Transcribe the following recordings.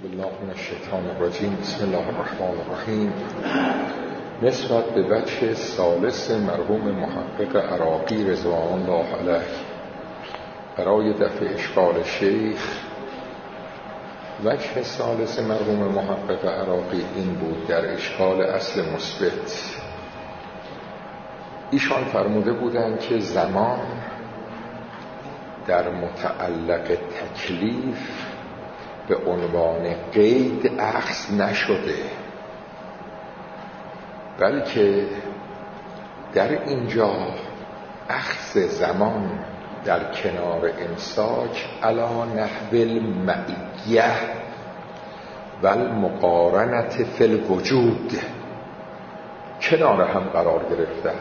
بالله من الشیطان الرجیم. بسم الله الرحمن الرحیم. نسبت به وجه ثالث مرحوم محقق عراقی رضوان الله علیه برای دفع اشکال شیخ، وجه ثالث مرحوم محقق عراقی این بود: در اشکال اصل مثبت ایشان فرموده بودند که زمان در متعلق تکلیف به عنوان قید اخذ نشده، بلکه در اینجا اخذ زمان در کنار امساک علی نحو المعیه و المقارنت فی الوجود کنار هم قرار گرفتند.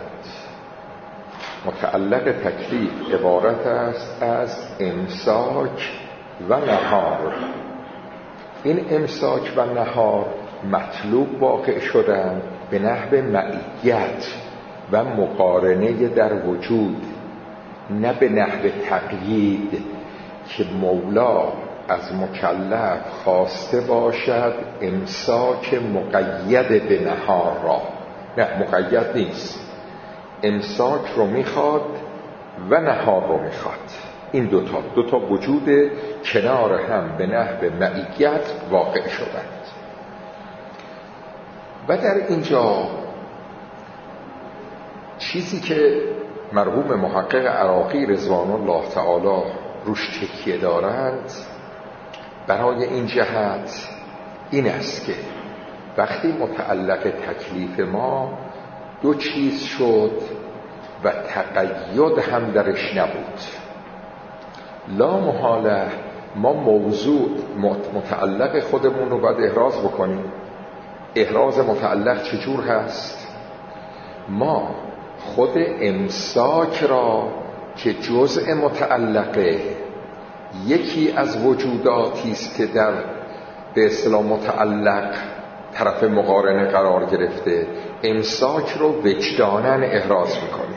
متعلق تکلیف عبارت است از امساک و نهار. این امساک و نهار مطلوب واقع شدن به نحو معیت و مقارنه در وجود، نه به نحو تقیید که مولا از مکلف خواسته باشد امساک مقید به نهار را. نه، مقید نیست، امساک رو میخواد و نهار رو میخواد. این دوتا وجود کنار هم به نحو معیت واقع شدند. و در اینجا چیزی که مرحوم محقق عراقی رضوان الله تعالی روش تکیه دارند برای این جهت این است که وقتی متعلق تکلیف ما دو چیز شد و تقید هم درش نبود، لا محاله ما موضوع متعلق خودمون رو باید احراز بکنیم. احراز متعلق چجور هست؟ ما خود امساک را که جزء متعلقه، یکی از وجوداتی است که در به اصطلاح متعلق طرف مقارنه قرار گرفته، امساک رو وجداناً احراز میکنیم.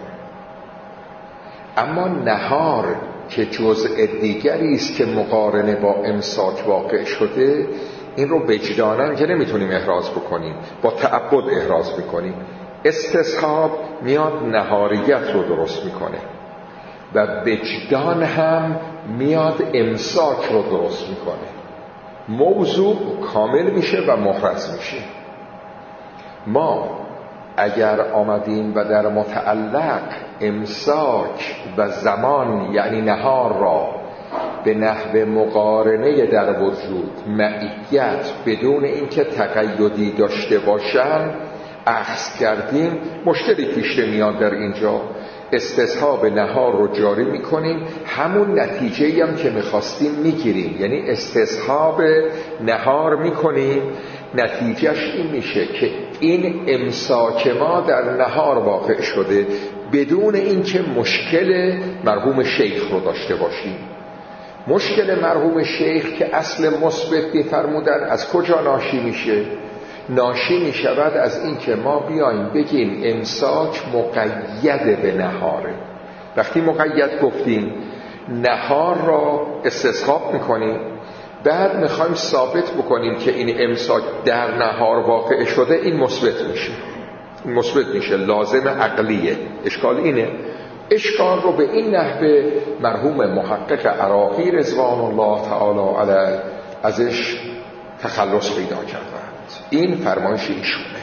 اما نهار که جزء دیگری است که مقارنه با امساک واقع شده، این رو وجداناً که نمیتونیم احراز بکنیم، با تعبد احراز میکنیم. استصحاب میاد نهاریت رو درست میکنه و وجدان هم میاد امساک رو درست میکنه. موضوع کامل میشه و محرز میشه. ما اگر آمدیم و در متعلق امساک و زمان یعنی نهار را به نحو مقارنه در وجود معیت بدون اینکه تقیدی داشته باشن اخذ کردیم، مشکلی پیش میاد. در اینجا استصحاب نهار رو جاری میکنیم، همون نتیجه‌ای هم که میخواستیم میگیریم، یعنی استصحاب نهار میکنیم، نتیجهش این میشه که این امساک ما در نهار واقع شده بدون اینکه مشکل مرحوم شیخ رو داشته باشیم. مشکل مرحوم شیخ که اصل مثبت می‌فرمودن از کجا ناشی میشه؟ ناشی میشود از این که ما بیایم بگیم امساک مقید به نهاره. وقتی مقید گفتیم نهار را استصحاب میکنیم، بعد میخوایم ثابت بکنیم که این امساک در نهار واقع شده، این مثبت میشه. این مثبت میشه، لازم عقلیه. اشکال اینه، اشکال رو به این نحوه مرحوم محقق عراقی رضوان الله تعالی علیه ازش تخلص پیدا کردند. این فرمایش ایشونه.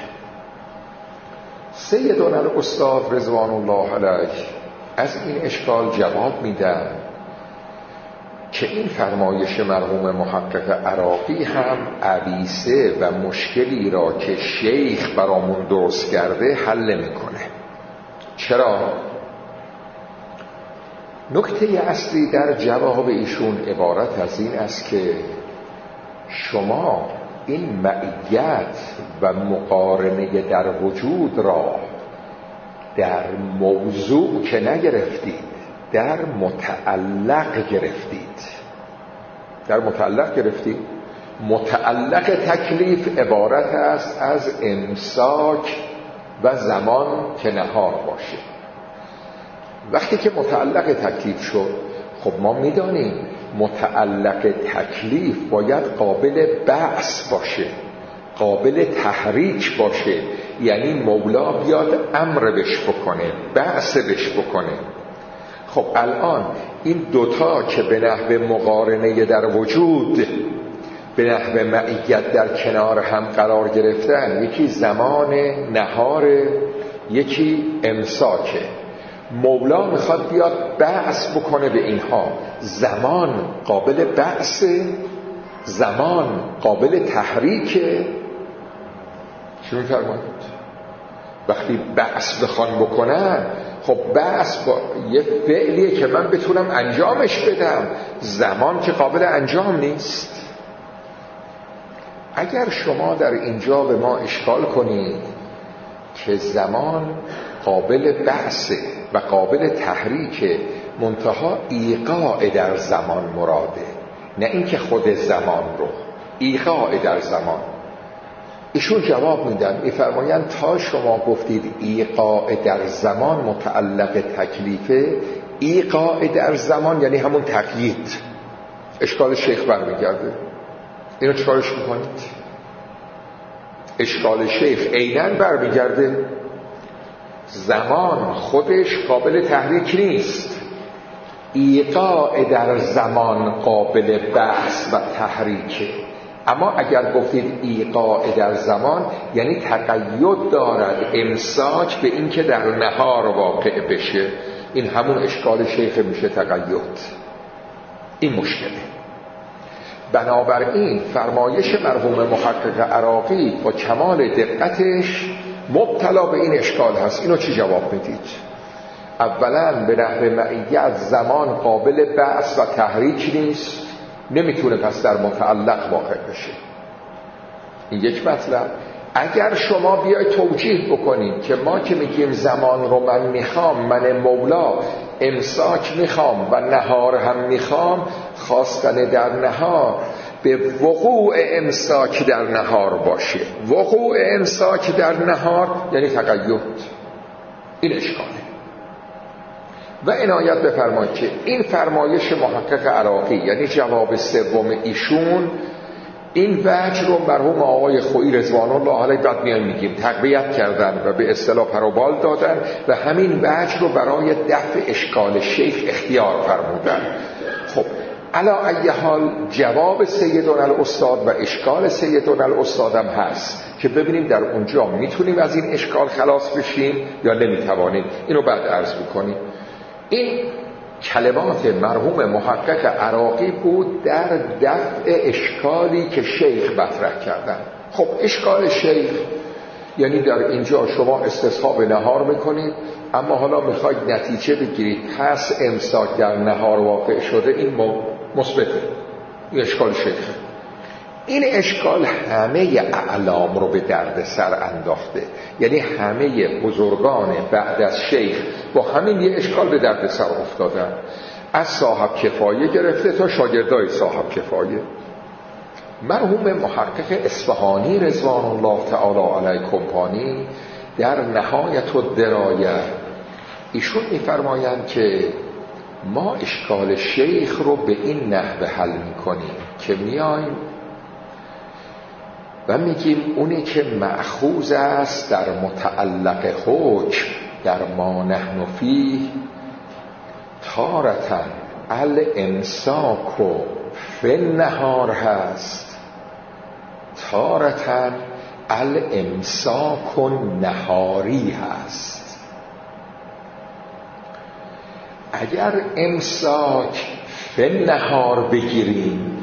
سیدنا الاستاد رضوان الله علیه از این اشکال جواب میدن که این فرمایش مرحوم محقق عراقی هم عویسه و مشکلی را که شیخ برامون درست کرده حل میکنه. چرا؟ نکته اصلی در جواب ایشون عبارت از این است که شما این معیت و مقارنه در وجود را در موضوع که نگرفتید، در متعلق گرفتید. در متعلق گرفتید. متعلق تکلیف عبارت است از امساک و زمان که نهار باشه. وقتی که متعلق تکلیف شد، خب ما میدانیم متعلق تکلیف باید قابل بعث باشه، قابل تحریک باشه، یعنی مولا بیاد امر بش بکنه، بعث بش بکنه. خب الان این دوتا که به نحو مقارنه در وجود، به نحو معیت در کنار هم قرار گرفتن، یکی زمان نهار، یکی امساکه. مولا میخواد بیاد بعث بکنه به اینها. زمان قابل بعث، زمان قابل تحریکه. چی میفرمایید؟ وقتی بعث بخوان بکنن، خب بعث با یه فعلیه که من بتونم انجامش بدم، زمان که قابل انجام نیست. اگر شما در اینجا به ما اشکال کنید که زمان قابل بعثه و قابل تحریکه، منتها ایقاع در زمان مراده، نه اینکه خود زمان رو، ایقاع در زمان. ایشون جواب میدن، میفرمایند تا شما گفتید ایقاع در زمان متعلق تکلیفه، ایقاع در زمان یعنی همون تقیید. اشکال شیخ برمیگرده. اینو چکارش میکنید؟ اشکال شیخ عیناً برمیگرده. زمان خودش قابل تحریک نیست، ایقاع در زمان قابل بحث و تحریکه. اما اگر گفتید ایقاع در زمان یعنی تقید دارد امساک به این که در نهار واقع بشه، این همون اشکال شیخ میشه تقید. این مشکله. بنابراین فرمایش مرحوم محقق عراقی با کمال دقتش مبتلا به این اشکال هست. اینو چی جواب میدید؟ اولا به نحو معیت زمان قابل بعث و تحریک نیست، نمیتونه پس در متعلق واقع بشه. این یک مطلب. اگر شما بیای توجیه بکنید که ما که میگیم زمان رو من میخوام، من مولا امساک میخوام و نهار هم میخوام، خواستن در نهار به وقوع امساک در نهار باشه. وقوع امساک در نهار یعنی تقید. این اشکاله. و عنایت بفرمایید که این فرمایش محقق عراقی، یعنی جواب سوم ایشون، این وجه رو مرحوم آقای خویی رضوان الله علیه بعد میان میگیم تقویت کردن و به اصطلاح پروبال دادن و همین وجه رو برای دفع اشکال شیخ اختیار فرمودن. خب علا ای حال جواب سیدنا الاستاد و اشکال سیدنا الاستاد هم هست که ببینیم در اونجا میتونیم از این اشکال خلاص بشیم یا نمیتوانیم. اینو بعد عرض میکنیم. این کلمات مرحوم محقق عراقی بود در دفع اشکالی که شیخ مطرح کردن. خب اشکال شیخ یعنی در اینجا شما استصحاب نهار میکنید، اما حالا میخواید نتیجه بگیرید پس امساک در نهار واقع شده، این مثبته. این اشکال شیخ. این اشکال همه اعلام رو به درد سر انداخته، یعنی همه بزرگان بعد از شیخ با همین یه اشکال به درد سر افتادن، از صاحب کفایه گرفته تا شاگردای صاحب کفایه. مرحوم محقق اصفهانی رضوان الله تعالی علیه کمپانی در نهایت الدرایه ایشون میفرمایند که ما اشکال شیخ رو به این نحو حل میکنیم که میایم و میگیم اونی که مأخوذ است در متعلق حکم در ما نحن فیه تارةً الامساک فی النهار هست، تارةً الامساک نهاری هست. اگر امساک فی النهار بگیریم،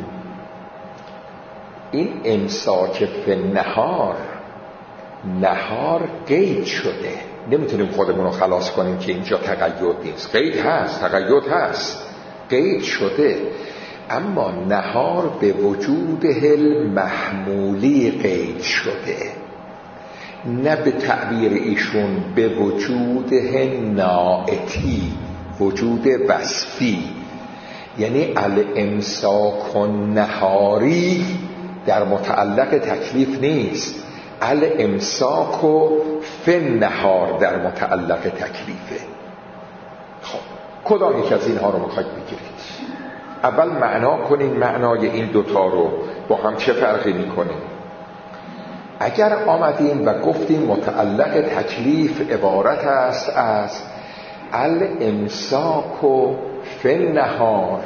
این امساک فی النهار، نهار قید شده، نمیتونیم خودمون رو خلاص کنیم که اینجا تقید نیست. قید هست، تقید هست، قید شده، اما نهار به وجوده المحمولی قید شده، نه به تعبیر ایشون به وجوده نائتی، وجود وصفی. یعنی الامساک نهاری در متعلق تکلیف نیست، الامساک فی النهار در متعلق تکلیفه. خب کدام یک از اینها رو میخواید بگیرید؟ اول معنا کنین معنای این دوتا رو با هم چه فرقی میکنه. اگر آمدیم و گفتیم متعلق تکلیف عبارت است از الامساک و فی النهار،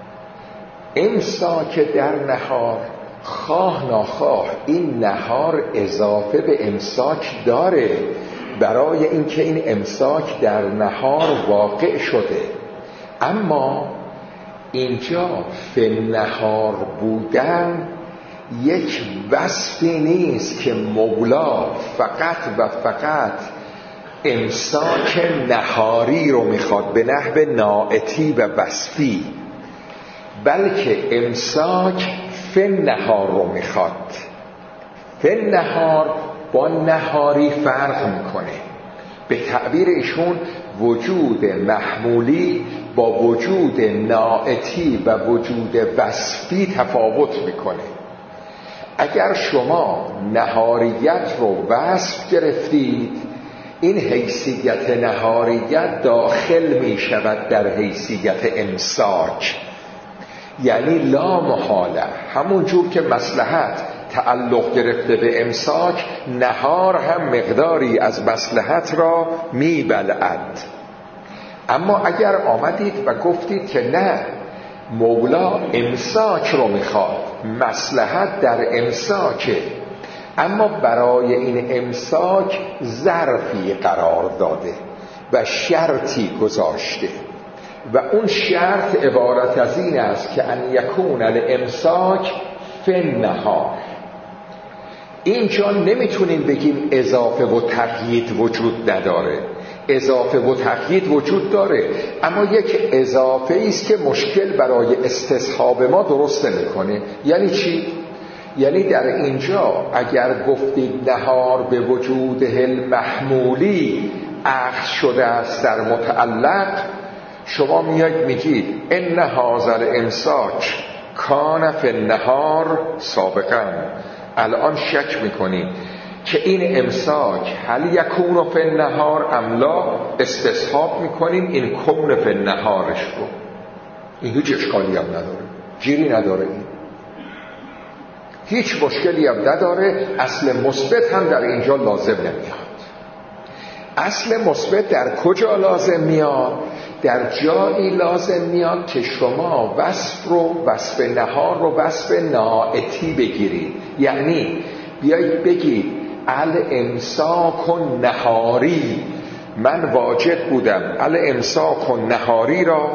امساک در نهار، خواه ناخواه این نهار اضافه به امساک داره برای اینکه این امساک در نهار واقع شده. اما اینجا فی النهار بودن یک وصفی نیست که مولا فقط و فقط امساک نهاری رو میخواد به نحو ناعتی و وصفی، بلکه امساک فی النهار رو میخواد. فی النهار با نهاری فرق میکنه. به تعبیر ایشون وجود محمولی با وجود ناعتی و وجود وصفی تفاوت میکنه. اگر شما نهاریت رو وصف گرفتید، این حیثیت نهاریت داخل می شود در حیثیت امساک، یعنی لا محاله همون جور که مصلحت تعلق گرفته به امساک، نهار هم مقداری از مصلحت را می بلعد. اما اگر آمدید و گفتید که نه، مولا امساک رو میخواد، مصلحت در امساکه، اما برای این امساک ظرفی قرار داده و شرطی گذاشته و اون شرط عبارت از این است که ان یکون الامساک فی النهار. اینجا نمیتونیم بگیم اضافه و تقیید وجود نداره. اضافه و تقیید وجود داره، اما یک اضافه است که مشکل برای استصحاب ما درست نمیکنه. یعنی چی؟ یعنی در اینجا اگر گفتید نهار به وجود المحمولی اخذ شده است در متعلق، شما میاید میگید ان هذا الامساک کان فی النهار سابقا. الان شک میکنید که این امساک هل یکون فی النهار ام لا، استصحاب میکنیم این کون فی النهارش رو. این هیچ اشکالی هم نداره، جیری نداره، این هیچ مشکلی هم نداره. اصل مثبت هم در اینجا لازم نمیاد. اصل مثبت در کجا لازم میاد؟ در جایی لازم میاد که شما وصف رو، وصف نهار رو وصف ناعتی بگیرید. یعنی بیایید بگید الامساک نهاری، من واجد بودم الامساک نهاری را،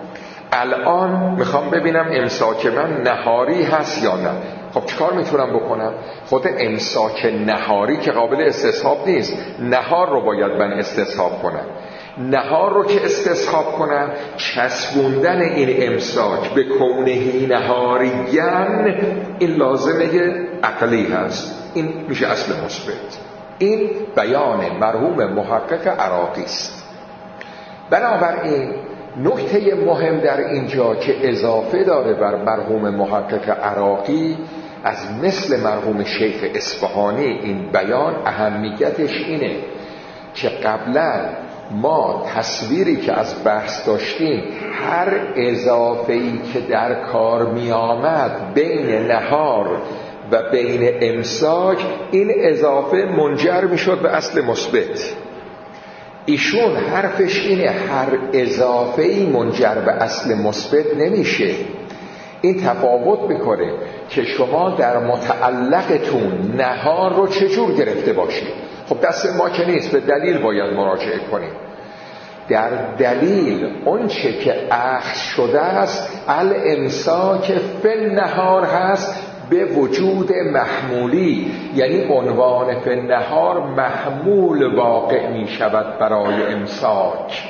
الان میخوام ببینم امساک من نهاری هست یا نه. خب چیکار میتونم بکنم؟ خود امساک نهاری که قابل استصحاب نیست، نهار رو باید من استصحاب کنم. نهار رو که استصحاب کنم، چسبوندن این امساک به کونه نهاریان، این لازمه عقلی هست. این میشه اصل مثبت. این بیان مرحوم محقق عراقی است. بنابراین نکته مهم در اینجا که اضافه داره بر مرحوم محقق عراقی از مثل مرحوم شیخ اصفهانی، این بیان اهمیتش اینه که قبلا ما تصویری که از بحث داشتیم، هر اضافه‌ای که در کار می آمد بین نهار و بین امساک، این اضافه منجر می شد به اصل مثبت. ایشون حرفش اینه هر اضافه‌ای منجر به اصل مثبت نمیشه. این تفاوت میکنه که شما در متعلقتون نهار رو چجور گرفته باشید. خب دست ما که نیست، به دلیل باید مراجعه کنیم. در دلیل اون چه که اخذ شده است الامساک فی النهار هست به وجود محمولی، یعنی عنوان فی النهار محمول واقع می شود برای امساک،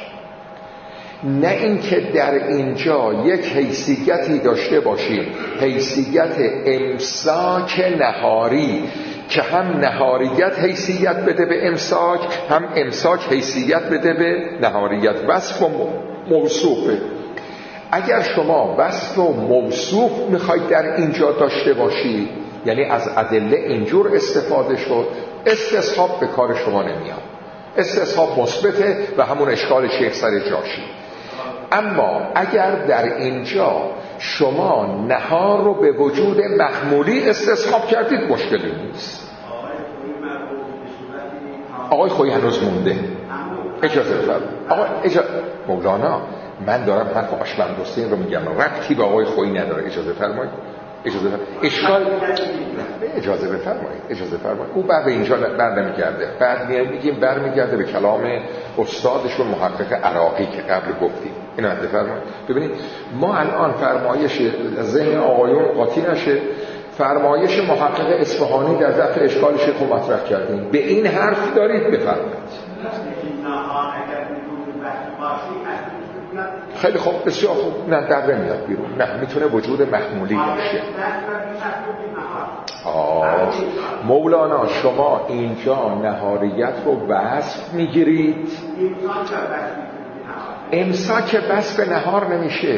نه اینکه در اینجا یک حیثیتی داشته باشیم، حیثیت امساک نهاری که هم نهاریت حیثیت بده به امساک، هم امساک حیثیت بده به نهاریت. وصف و موصوفه. اگر شما وصف و موصوف میخواید در اینجا داشته باشید، یعنی از ادله اینجور استفاده شد، استصحاب به کار شما نمیاد. استصحاب مثبته و همون اشکال شیخ سر جاشی. اما اگر در اینجا شما نهار رو به وجود محمولی استصحاب کردید، مشکلی نیست. آقای خویی هنوز مونده. اجازه بفرمایید. آقا مولانا، من دارم حرف آشبند حسین رو میگم، ربطی به آقای خویی نداره. اجازه فرمایید. اشکال اجازه بفرمایید. او بعد اینجا بر نمیگرده، بعد میگیم برمیگرده به کلام استادشون محقق عراقی که قبل گفتیم. اینو بفرمایید. ببینید ما الان فرمایش ذهن آقایون قاطی نشه، فرمایش محقق اصفهانی در دفع اشکال شیخ رو مطرح کردیم. به این حرف دارید بفرمایید. خیلی خوب، بسیار خوب. نه در نمیاد بیرون، نه میتونه وجود محمولی باشه. مولانا شما اینجا نهاریت رو وصف میگیرید. امساک بس به نهار نمیشه.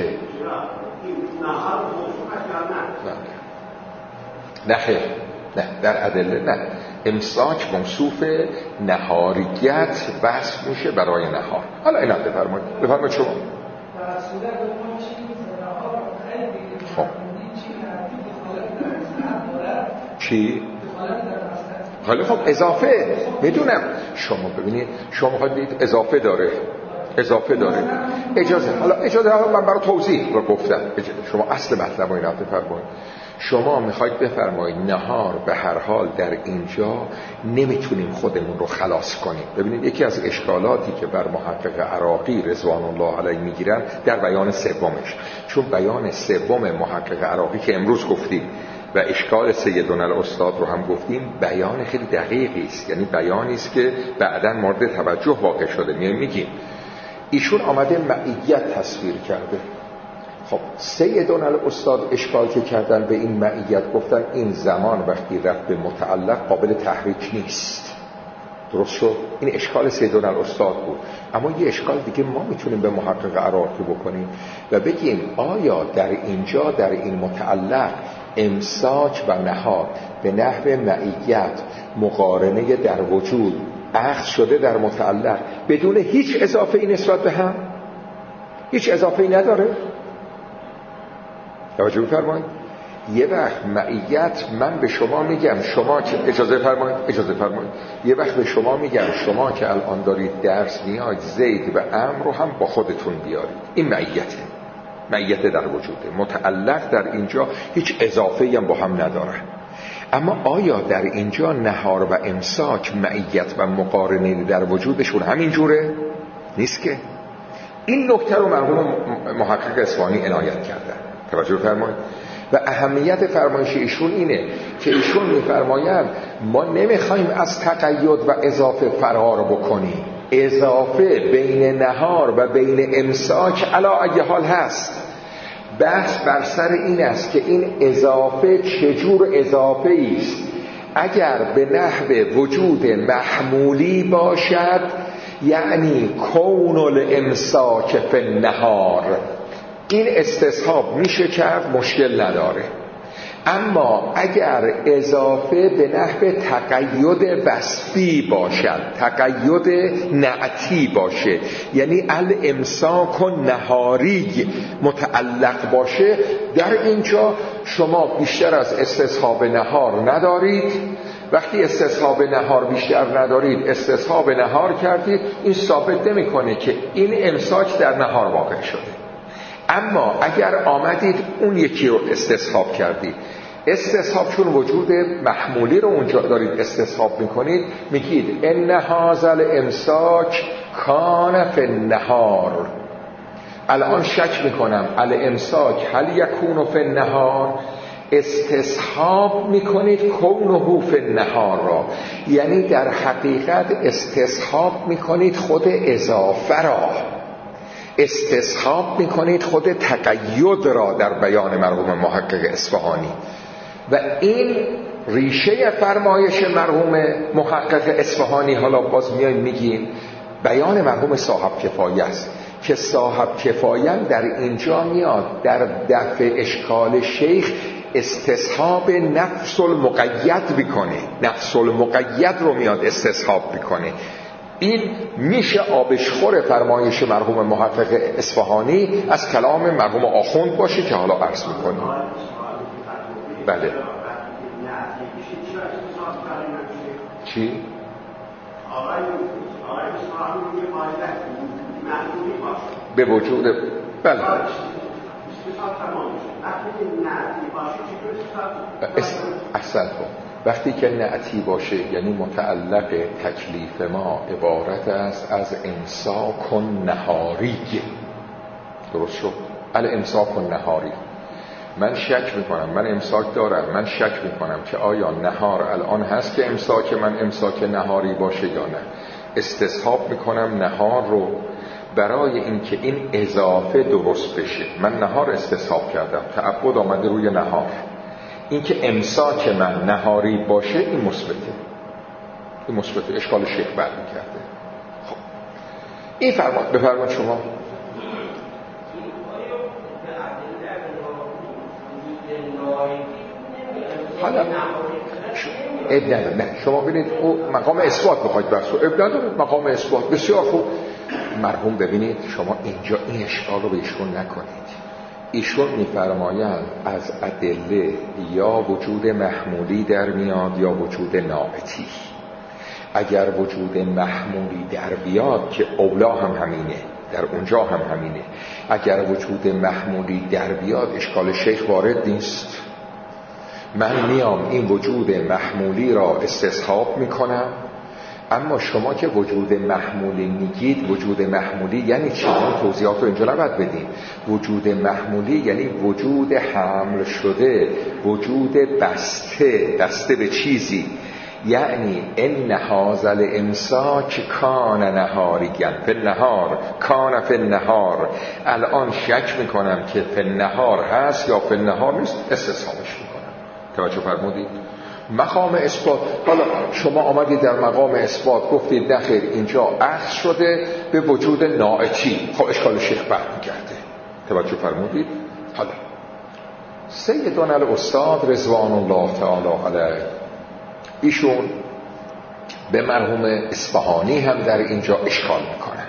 نه خیر، نه در ادله نه. امساک موصوف نهاریت وصف میشه برای نهار. حالا اینا بفرمایید شما. خب چی؟ خیلی خب اضافه میدونم. شما ببینید، شما خواهید اضافه داره. اجازه من برای توضیح رو گفتم. شما اصل مطلب رو اینا بفرمایید. شما میخواید بفرمایید نهار به هر حال در اینجا نمیتونیم خودمون رو خلاص کنیم. ببینید یکی از اشکالاتی که بر محقق عراقی رضوان الله علیه میگیرن در بیان سومش، چون بیان سوم محقق عراقی که امروز گفتیم و اشکال سیدنا الاستاد رو هم گفتیم، بیان خیلی دقیقی است. یعنی بیانی است که بعداً مورد توجه واقع شده. میگیم ایشون آمده معیت تصویر کرده. خب سیدنا الاستاد اشکال که کردن به این معیت، گفتن این زمان وقتی رفت به متعلق قابل تحریک نیست. درست شد؟ این اشکال سیدنا الاستاد بود. اما یه اشکال دیگه ما میتونیم به محقق عراقی بکنیم و بگیم آیا در اینجا در این متعلق امساک و نهار به نحو معیت مقارنه در وجود اخذ شده در متعلق بدون هیچ اضافه ای نسبت به هم؟ هیچ اضافه ای نداره؟ توجه بفرمایید. یه وقت معیت من به شما میگم شما که اجازه فرمایید یه وقت به شما میگم شما که الان دارید درس میاد زید و عمرو رو هم با خودتون بیارید. این معیت در وجوده. متعلق در اینجا هیچ اضافه‌ای هم با هم نداره. اما آیا در اینجا نهار و امساک معیت و مقارنه در وجودشون همین جوره؟ نیست که. این نکته رو مرحوم محقق اصفهانی عنایت کردن. توجه فرمایید. و اهمیت فرمایش ایشون اینه که ایشون میفرمایند ما نمیخوایم از تقید و اضافه فرار بکنیم. اضافه بین نهار و بین امساک علی ای حال هست. بحث بر سر این است که این اضافه چجور اضافه است. اگر به نحو وجود محمولی باشد یعنی کون الامساک فی النهار، این استصحاب میشه کرد، مشکل نداره. اما اگر اضافه به نحو تقید وصفی باشد، تقید نعتی باشه، یعنی الامساک و نهاری متعلق باشه، در اینجا شما بیشتر از استصحاب نهار ندارید. وقتی استصحاب نهار بیشتر ندارید، استصحاب نهار کردید، این ثابت نمیکنه که این امساک در نهار واقع شده. اما اگر آمدید اون یکی رو استصحاب کردید، استصحاب چون وجود محمولی رو اونجا دارید استصحاب میکنید، میگید ان هذا الامساک کان فی النهار. الان شک میکنم الامساک هل یکون فی النهار، استصحاب میکنید کونه فی النهار را، یعنی در حقیقت استصحاب میکنید خود اضافه را، استصحاب میکنید خود تقید را در بیان مرحوم محقق اصفهانی. و این ریشه فرمایش مرحوم محقق اصفهانی، حالا باز میایم میگیم بیان مرحوم صاحب کفایه است که صاحب کفایه در اینجا میاد در دفع اشکال شیخ استصحاب نفس المقید بکنه، نفس المقید رو میاد استصحاب بکنه. این میشه آبشخور فرمایش مرحوم محقق اصفهانی از کلام مرحوم آخوند باشه که حالا عرض میکنیم. بله. چی؟ به وجود بله احسنت. وقتی که نعتی باشه یعنی متعلق تکلیف ما عبارت است از امساک نهاری. درست شد؟ امساک نهاری. من شک میکنم، من امساک دارم، من شک میکنم که آیا نهار الان هست که امساک من امساک نهاری باشه یا نه. استصحاب میکنم نهار رو برای اینکه این اضافه درست بشه. من نهار استصحاب کردم، تعبد آمده روی نهار. اینکه امساک من نهاری باشه این مثبته، این مثبته، اشکال شیخ برمی‌گرده. خب این بفرمایید شما. حالا نه شما ببینید او مقام اثبات بخواید برسو مقام اثبات بسیار خوب. مرحوم ببینید شما اینجا این اشکال رو به ایشون نکنید. ایشون میفرمایند از ادله یا وجود محمولی در میاد یا وجود ناعتی. اگر وجود محمولی در بیاد که اولا هم همینه، در اونجا هم همینه، اگر وجود محمولی در بیاد اشکال شیخ وارد نیست. من میام این وجود محمولی را استصحاب میکنم، اما شما که وجود محمولی میگید، وجود محمولی یعنی چی؟ توضیحات رو اینجا نباید بدیم. وجود محمولی یعنی وجود حمل شده، وجود بسته به چیزی. یعنی ان هذا الامساک کان نهاریا فی النهار کان فی النهار. الان شک میکنم که فی النهار هست یا فی النهار نیست، استصحابش میکنم. توجه فرمودید؟ مقام اثبات. حالا شما آمدید در مقام اثبات گفتید نخیر اینجا اخذ شده به وجود ناعتی. خب اشکال شیخ برمیگرده. توجه فرمودید؟ حالا سیدنا الاستاد رضوان الله تعالی علیه ایشون به مرحوم اصفهانی هم در اینجا اشکال میکنند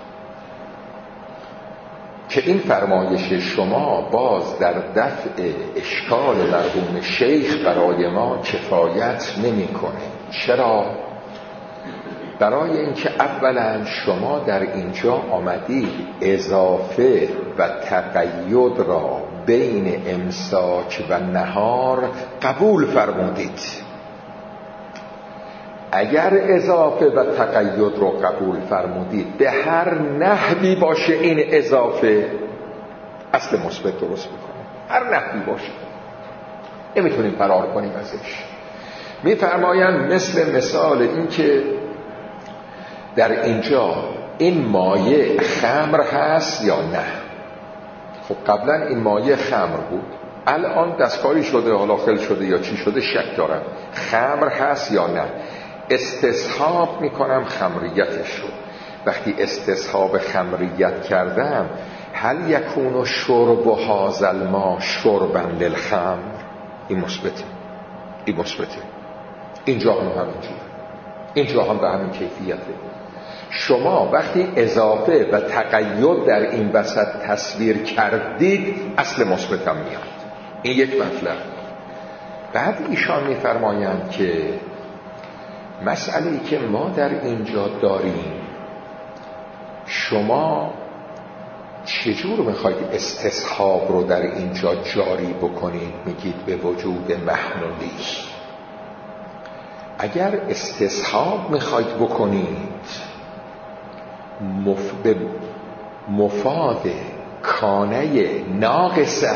که این فرمایش شما باز در دفع اشکال مرحوم شیخ برای ما کفایت نمیکنه. چرا؟ برای اینکه اولا شما در اینجا آمدید اضافه و تقید را بین امساک و نهار قبول فرمودید. اگر اضافه و تقید رو قبول فرمودید به هر نحوی باشه این اضافه اصل مثبت درست میکنه. هر نحوی باشه نمیتونیم فرار کنیم ازش. میفرمایند مثال این که در اینجا این مایه خمر هست یا نه. خب قبلا این مایه خمر بود، الان دستکاری شده، حالا خل شده یا چی شده شک دارم خمر هست یا نه. استصحاب میکنم خمریتش رو. وقتی استصحاب خمریت کردم هل یکون شرب و هذا الماء شربا للخمر، این مثبته، این مثبته. اینجا هم همینجوره، اینجا هم به همین کیفیته. شما وقتی اضافه و تقید در این وسط تصویر کردید اصل مثبت هم میاد. این یک مطلب. بعد ایشان میفرمایند که مسئله‌ای که ما در اینجا داریم، شما چجور میخواید استصحاب رو در اینجا جاری بکنید؟ میگید به وجود محمولی. اگر استصحاب میخواید بکنید به مفاد کانه ناقصه،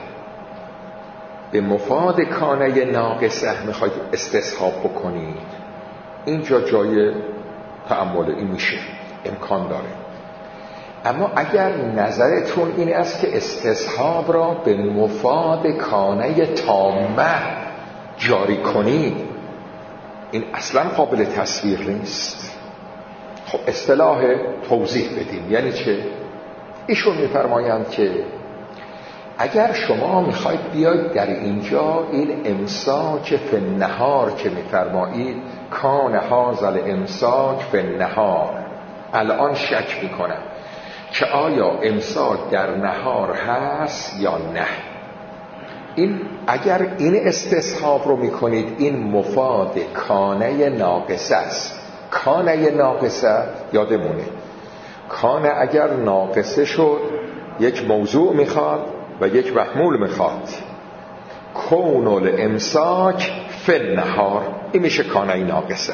به مفاد کانه ناقصه میخواید استصحاب بکنید، اینجا جای تأمل این میشه، امکان داره. اما اگر نظرتون این است که استصحاب را به مفاد کانه تامه جاری کنید، این اصلا قابل تصویر نیست. خب اصطلاح توضیح بدیم. یعنی چه؟ ایشون میفرمایند که اگر شما میخواید بیاید در اینجا این امساک فی النهار که میفرمایید کان هذا الامساک فی النهار، الان شک میکنم که آیا امساک در نهار هست یا نه. این اگر این استصحاب رو میکنید این مفاد کانه ناقصه است. کانه ناقصه یادمونه، کانه اگر ناقصه شد یک موضوع میخواد و یک محمول میخواد. کون الامساک فی النهار، این میشه کانه ناقصه.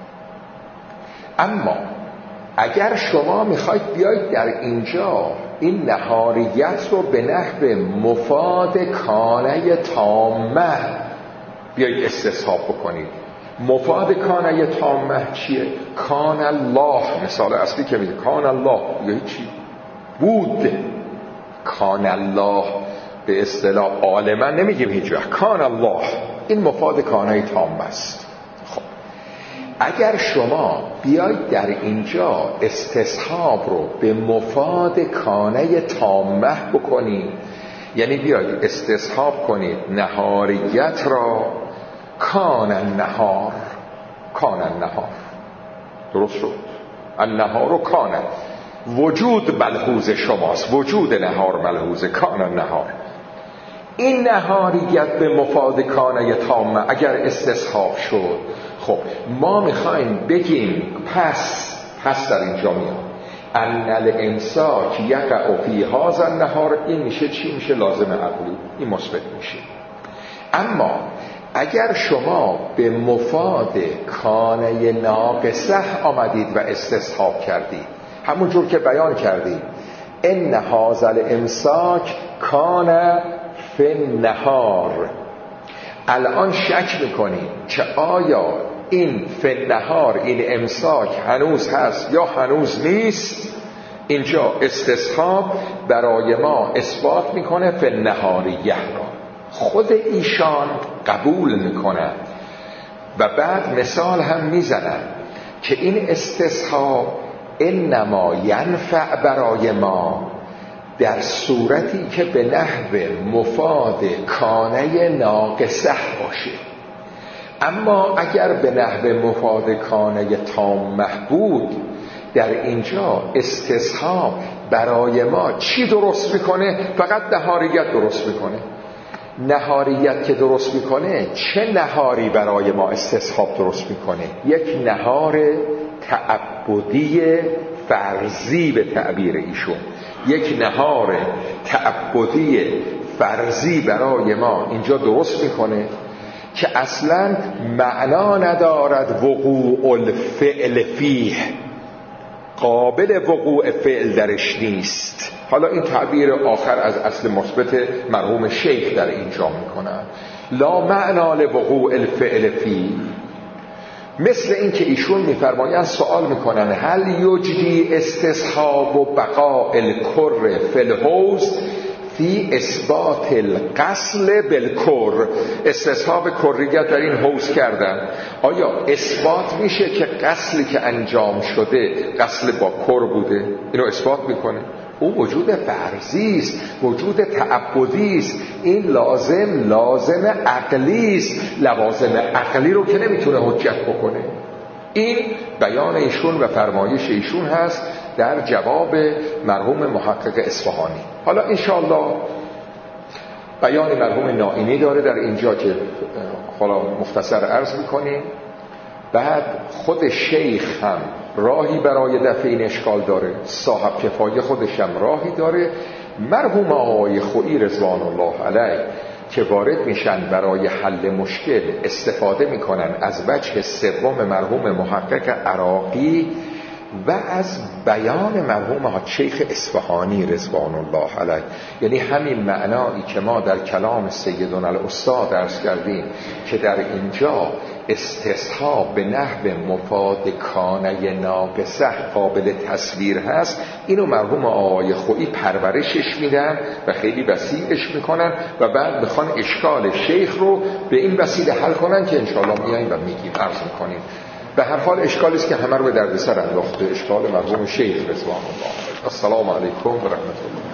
اما اگر شما میخواید بیاید در اینجا این نهاریت رو به نحو مفاد کانه تامه بیاید استصحاب بکنید. مفاد کانه تامه چیه؟ کان الله، مثال اصلی که میده کان الله یا چی بود. کان الله به اصطلاح عالما نمیگیم هیچ وقت، کان الله این مفاد کانه تامه است. خب اگر شما بیاید در اینجا استصحاب رو به مفاد کانه تامه بکنید، یعنی بیاید استصحاب کنید نهاریت را کان النهار، کان النهار، درست شد؟ النهار و کان، وجود ملحوظ شماست، وجود نهار ملحوظ، کان النهار. این نهاریت به مفاد کانه تامه اگر استصحاب شد، خب ما میخوایم بگیم پس در اینجا میاد ان الامساک یقع فی هذا النهار، این میشه چی؟ میشه لازم عقلی، این مثبت میشه. اما اگر شما به مفاد کانه ناقصه آمدید و استصحاب کردید، همون جور که بیان کردید ان هذا الامساک کان فی النهار، الان شک میکنید که آیا این فی النهار، این امساک هنوز هست یا هنوز نیست. اینجا استصحاب برای ما اثبات میکنه فی النهاریه را، خود ایشان قبول میکنن و بعد مثال هم میزنن که این استصحاب انما ینفع برای ما در صورتی که به نحو مفاد کانه ناقصه باشه. اما اگر به نحو مفاد کانه تامه بود، در اینجا استصحاب برای ما چی درست میکنه؟ فقط نهاریت درست میکنه. نهاریت که درست میکنه، چه نهاری برای ما استصحاب درست میکنه؟ یک نهار تعبدی فرضی به تعبیر ایشون، یک نهار تعبدی فرضی برای ما اینجا درست میکنه که اصلا معنا ندارد وقوع الفعل فیه، قابل وقوع فعل درش نیست. حالا این تعبیر آخر از اصل مثبت مرحوم شیخ در اینجا میکنن، لا معنا لوقوع الفعل فیه. مثل این که ایشون میفرمایند سوال میکنن هل یجدی استصحاب و بقاء الکر فی الحوض فی اثبات القصل بالکر. استصحاب کریت در این حوض کردن، آیا اثبات میشه که قصلی که انجام شده قصل با کر بوده؟ اینو اثبات میکنه. او وجود فرضی است، وجود تعبدی است، این لازم عقلی است، لوازم عقلی رو که نمیتونه حجت بکنه. این بیان ایشون و فرمایش ایشون هست در جواب مرحوم محقق اصفهانی. حالا انشاءالله بیان مرحوم نائینی داره در اینجا که حالا مختصر عرض میکنیم. بعد خود شیخ هم راهی برای دفع این اشکال داره، صاحب کفایه خودش هم راهی داره، مرحوم آقای خویی رضوان الله علیه که وارد میشن برای حل مشکل استفاده میکنن از وجه سوم مرحوم محقق عراقی و از بیان مرحوم حاج شیخ اصفهانی رضوان الله علیه. یعنی همین معنایی که ما در کلام سیدنا الاستاد عرض کردیم که در اینجا استصحاب به نحو مفاد کانه ناقصه قابل تصویر هست، اینو مرحوم آقای خویی پرورشش میدن و خیلی وسیعش میکنن و بعد میخوان اشکال شیخ رو به این وسیله حل کنن که انشاءالله میاییم و میگیم عرض میکنیم. به هر حال اشکالی است که همه رو به دردسر انداخته، اشکال مرحوم شیخ رضوان الله. السلام علیکم و رحمت الله.